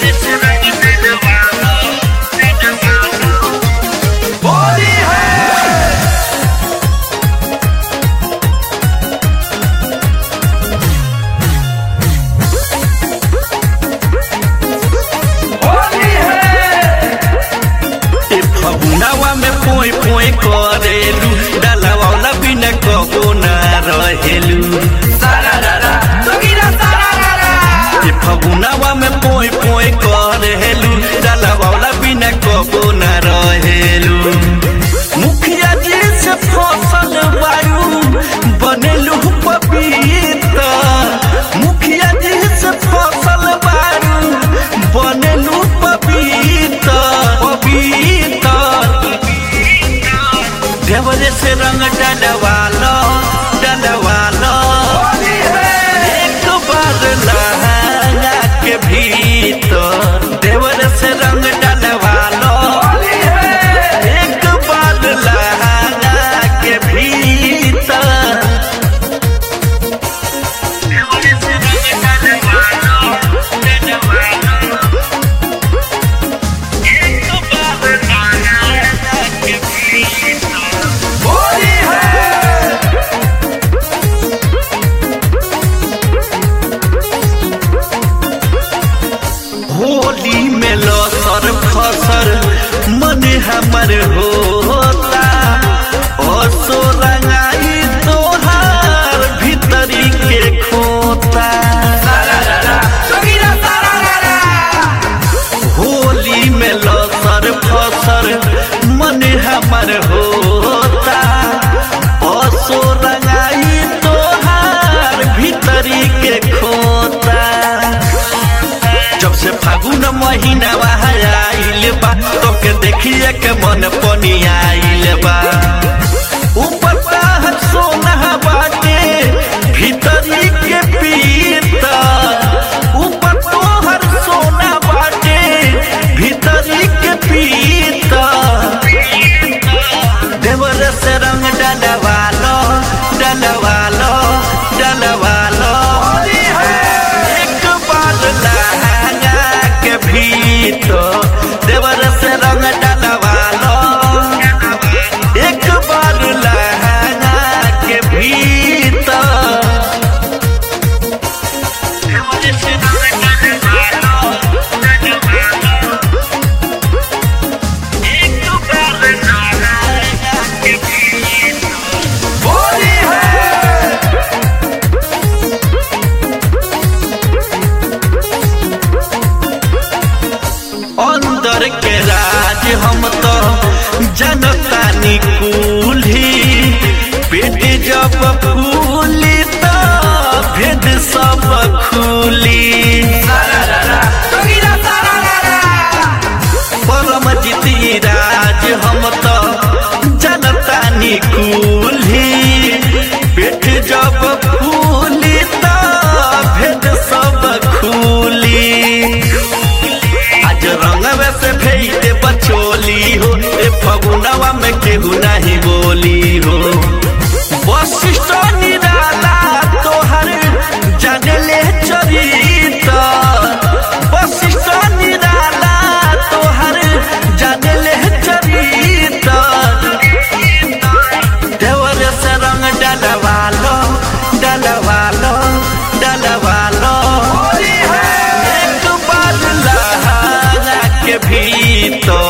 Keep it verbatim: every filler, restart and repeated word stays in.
फगुनावा में पोई पोई करेलू डालावाला बिना कबो ना रहेलू फगुनावा में पोई पोई करेलू डालावाला बिना कबो ना रहेलू मुखिया जी से फसल बारू बनेलू पपीता मुखिया जी से फसल बारू बनेलू पपीता पपीता देवरे से रंग डलवालो डलवालो एक बार लहंगा के भीतर देवरे से रंग डलवालो एक बार लहंगा के भीतर देवरे से रंग डलवालो डलवालो एक बार लहंगा के भीतर होली में लसर फसर मन हमर होता असो रंगाई तोहार भीतरी के खोता होली में लसर फसर मन हमर होता असो रंगाई तोहार भीतरी के खोता जब से फागुन महीना आइल बा तोके देखिए के मन पनी आइल बा ऊपर ताहर सोना बाटे भीतरी के पीता ऊपर तोहर सोना बाटे भीतरी के पीता देवर से रंग डलवालो डलवालो डलवालो एक बार लहंगा के भीतर देवर से रंग डलवालो एक बार लहंगा के भीतर देवर से रंग डलवालो डलवालो एक बार लहंगा के भीतर होली है अंदर के राज हम तो जनता निकुली पेट जब फूली तो भेद सब खुली परम जीती राज हम तो जनता निकुली पेट जब फूली तो भेद सब खुली आज रंगवे से भेजते बचोली हो ए फगुनवा में केहू नहीं बोली हो वशिष्ठ निराला तोहर जानले चरिता वशिष्ठ निराला तोहर जानले चरिता देवर से रंग डलवालो डलवालो डलवालो एक बार लहंगा के भीतर